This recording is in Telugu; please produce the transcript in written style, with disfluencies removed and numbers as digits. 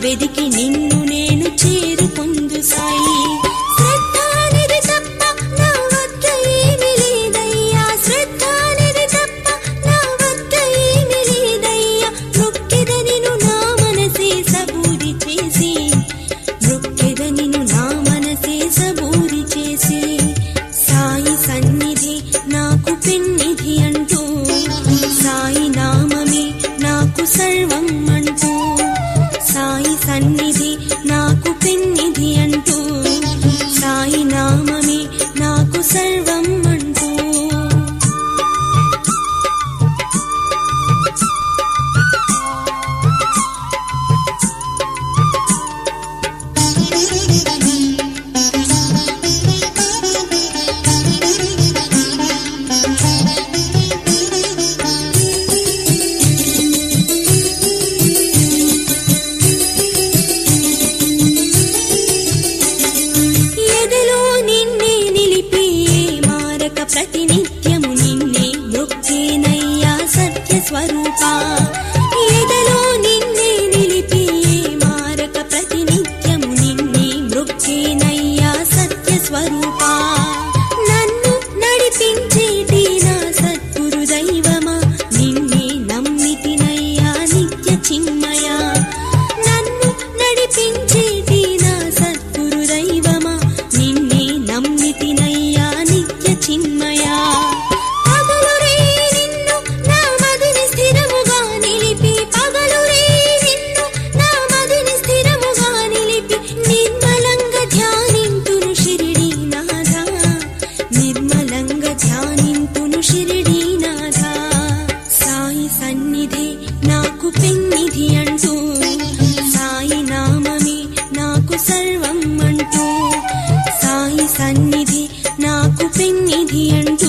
వెదికి నిన్ను నేను చేరుకొందు సాయి. శ్రద్ధ అనేది తప్ప నా వద్ద ఏమీ లేదయ్యా, శ్రద్ధ అనేది తప్ప నా వద్ద ఏమీ లేదయ్యా. మొక్కెద నిన్ను నా మనసే సబూరి చేసి, మొక్కెద నిన్ను నా మనసే సబూరి చేసి. సాయి సన్నిధి నాకు పెన్నిధి అంటూ, సాయి నామమే నాకు సర్వం అంటూ, సాయి సన్నిధి నాకు పెన్నిధి అంటూ, సాయి నామమే నాకు సర్వం అంటూ. ఎదలో నిన్నే నిలిపి మారక ప్రతినిత్యము నిన్నే మొక్కేనయ్యా సత్య స్వరూపా. ఎదలో నిన్నే నిలిపి మారక ప్రతినిత్యము నిన్నే మొక్కేనయ్యా సత్య స్వరూపా. నన్ను నడిపించేటి నా సద్గురు దైవమా, నిన్నే నమ్మితినయ్యా నిత్య చిన్మయా. నన్ను నడిపించేటి నా సద్గురు దైవమా, నిన్నే నమ్మితినయ్యా నిత్య చిన్మయా. పగలు రే నిన్ను నా మదిని స్థిరముగా నిలిపి, పగలు రే నిన్ను నా మదిని స్థిరముగా నిలిపి, నిర్మలంగా ధ్యానింతును షిరిడీ నాథా, నిర్మలంగా ధ్యానింతును షిరిడీ నాథా. సాయి సన్నిధి నాకు పెన్నిధి అంటూ, సాయి నామమే నాకు సర్వం అంటూ, సాయి సన్నిధి నాకు పెన్నిధి అంటూ,